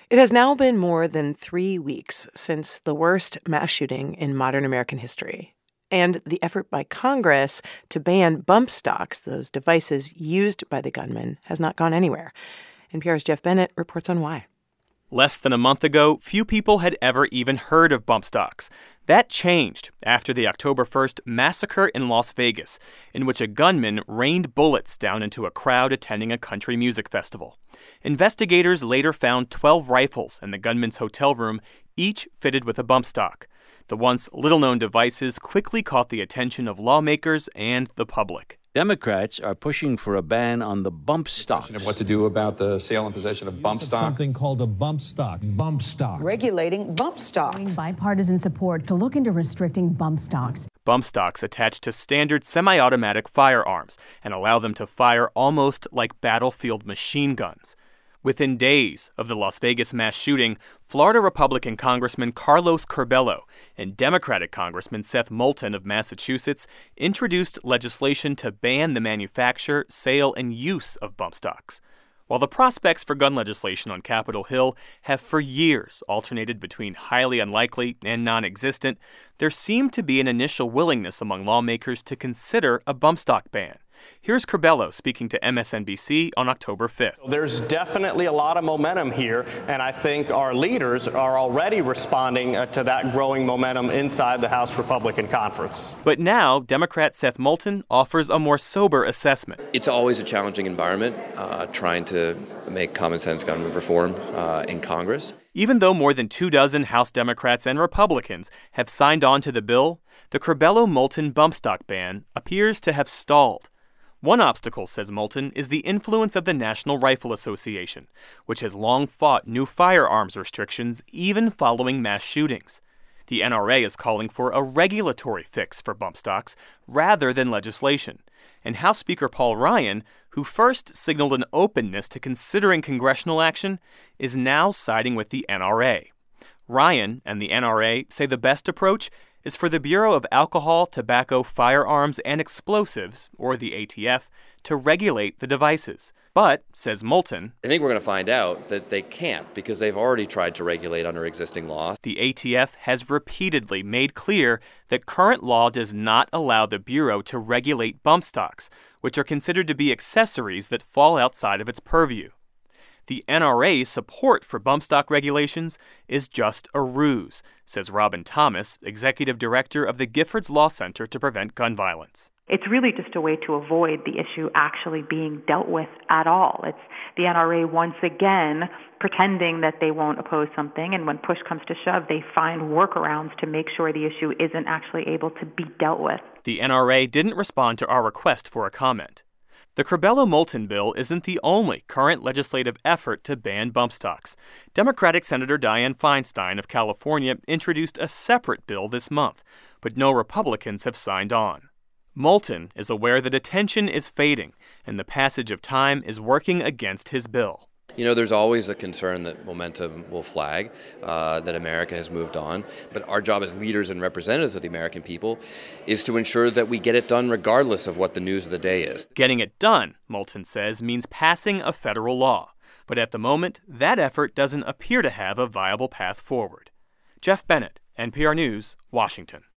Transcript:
It has now been more than 3 weeks since the worst mass shooting in modern American history. And the effort by Congress to ban bump stocks, those devices used by the gunman, has not gone anywhere. NPR's Jeff Bennett reports on why. Less than a month ago, few people had ever even heard of bump stocks. That changed after the October 1st massacre in Las Vegas, in which a gunman rained bullets down into a crowd attending a country music festival. Investigators later found 12 rifles in the gunman's hotel room, each fitted with a bump stock. The once little-known devices quickly caught the attention of lawmakers and the public. Democrats are pushing for a ban on the bump stock. Of what to do about the sale and possession of bump stock. Something called a bump stock. Bump stock. Regulating bump stocks. Bipartisan support to look into restricting bump stocks. Bump stocks attach to standard semi-automatic firearms and allow them to fire almost like battlefield machine guns. Within days of the Las Vegas mass shooting, Florida Republican Congressman Carlos Curbelo and Democratic Congressman Seth Moulton of Massachusetts introduced legislation to ban the manufacture, sale, and use of bump stocks. While the prospects for gun legislation on Capitol Hill have for years alternated between highly unlikely and non-existent, there seemed to be an initial willingness among lawmakers to consider a bump stock ban. Here's Curbelo speaking to MSNBC on October 5th. There's definitely a lot of momentum here, and I think our leaders are already responding to that growing momentum inside the House Republican Conference. But now, Democrat Seth Moulton offers a more sober assessment. It's always a challenging environment trying to make common sense gun reform in Congress. Even though more than 24 House Democrats and Republicans have signed on to the bill, the Curbelo-Moulton bump stock ban appears to have stalled. One obstacle, says Moulton, is the influence of the National Rifle Association, which has long fought new firearms restrictions even following mass shootings. The NRA is calling for a regulatory fix for bump stocks rather than legislation. And House Speaker Paul Ryan, who first signaled an openness to considering congressional action, is now siding with the NRA. Ryan and the NRA say the best approach is for the Bureau of Alcohol, Tobacco, Firearms, and Explosives, or the ATF, to regulate the devices. But, says Moulton, I think we're going to find out that they can't because they've already tried to regulate under existing law. The ATF has repeatedly made clear that current law does not allow the Bureau to regulate bump stocks, which are considered to be accessories that fall outside of its purview. The NRA's support for bump stock regulations is just a ruse, says Robin Thomas, executive director of the Giffords Law Center to Prevent Gun Violence. It's really just a way to avoid the issue actually being dealt with at all. It's the NRA once again pretending that they won't oppose something, and when push comes to shove, they find workarounds to make sure the issue isn't actually able to be dealt with. The NRA didn't respond to our request for a comment. The Curbelo-Moulton bill isn't the only current legislative effort to ban bump stocks. Democratic Senator Dianne Feinstein of California introduced a separate bill this month, but no Republicans have signed on. Moulton is aware that attention is fading, and the passage of time is working against his bill. You know, there's always a concern that momentum will flag, that America has moved on. But our job as leaders and representatives of the American people is to ensure that we get it done regardless of what the news of the day is. Getting it done, Moulton says, means passing a federal law. But at the moment, that effort doesn't appear to have a viable path forward. Jeff Bennett, NPR News, Washington.